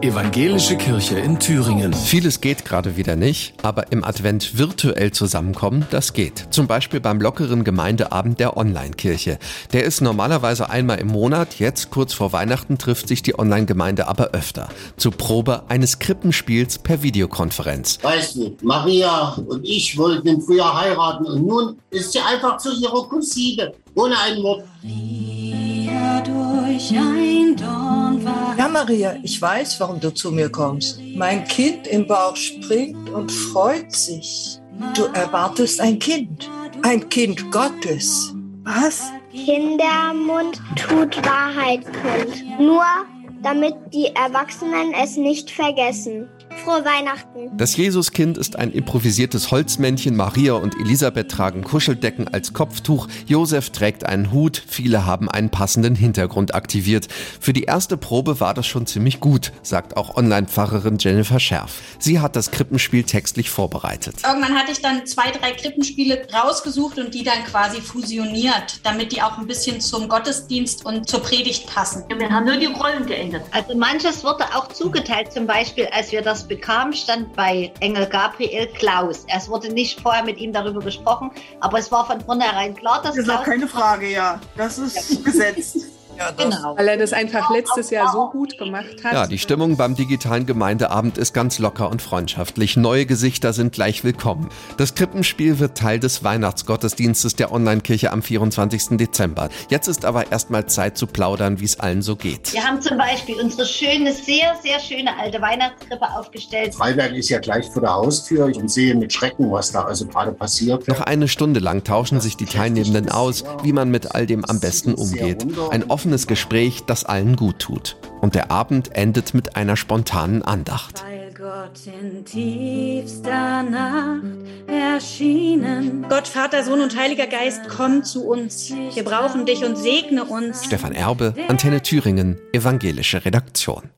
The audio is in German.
Evangelische Kirche in Thüringen. Vieles geht gerade wieder nicht, aber im Advent virtuell zusammenkommen, das geht. Zum Beispiel beim lockeren Gemeindeabend der Online-Kirche. Der ist normalerweise einmal im Monat, jetzt kurz vor Weihnachten trifft sich die Online-Gemeinde aber öfter. Zur Probe eines Krippenspiels per Videokonferenz. Weißt du, Maria und ich wollten im Frühjahr heiraten und nun ist sie einfach zu ihrer Cousine, ohne ein Wort. Ja, Maria, ich weiß, warum du zu mir kommst. Mein Kind im Bauch springt und freut sich. Du erwartest ein Kind Gottes. Was? Kindermund tut Wahrheit kund. Nur damit die Erwachsenen es nicht vergessen. Frohe Weihnachten. Das Jesuskind ist ein improvisiertes Holzmännchen. Maria und Elisabeth tragen Kuscheldecken als Kopftuch. Josef trägt einen Hut. Viele haben einen passenden Hintergrund aktiviert. Für die erste Probe war das schon ziemlich gut, sagt auch Online-Pfarrerin Jennifer Scherf. Sie hat das Krippenspiel textlich vorbereitet. Irgendwann hatte ich dann 2, 3 Krippenspiele rausgesucht und die dann quasi fusioniert, damit die auch ein bisschen zum Gottesdienst und zur Predigt passen. Wir haben nur die Rollen geändert. Also manches wurde auch zugeteilt. Zum Beispiel, als wir das bekam, stand bei Engel Gabriel Klaus. Es wurde nicht vorher mit ihm darüber gesprochen, aber es war von vornherein klar, dass das ist auch keine Frage, ja. Das ist gesetzt. Ja, Genau. Weil er das einfach letztes Jahr so gut gemacht hat. Ja, die Stimmung beim digitalen Gemeindeabend ist ganz locker und freundschaftlich. Neue Gesichter sind gleich willkommen. Das Krippenspiel wird Teil des Weihnachtsgottesdienstes der Online-Kirche am 24. Dezember. Jetzt ist aber erstmal Zeit zu plaudern, wie es allen so geht. Wir haben zum Beispiel unsere schöne, sehr, sehr schöne alte Weihnachtskrippe aufgestellt. Freiberg ist ja gleich vor der Haustür und sehe mit Schrecken, was da also gerade passiert. Noch eine Stunde lang tauschen sich die Teilnehmenden aus, wie man mit all dem am besten umgeht. Ein offenes Gespräch, das allen gut tut. Und der Abend endet mit einer spontanen Andacht. Weil Gott in tiefster Nacht erschienen. Gott, Vater, Sohn und Heiliger Geist, komm zu uns. Wir brauchen dich und segne uns. Stefan Erbe, Antenne Thüringen, evangelische Redaktion.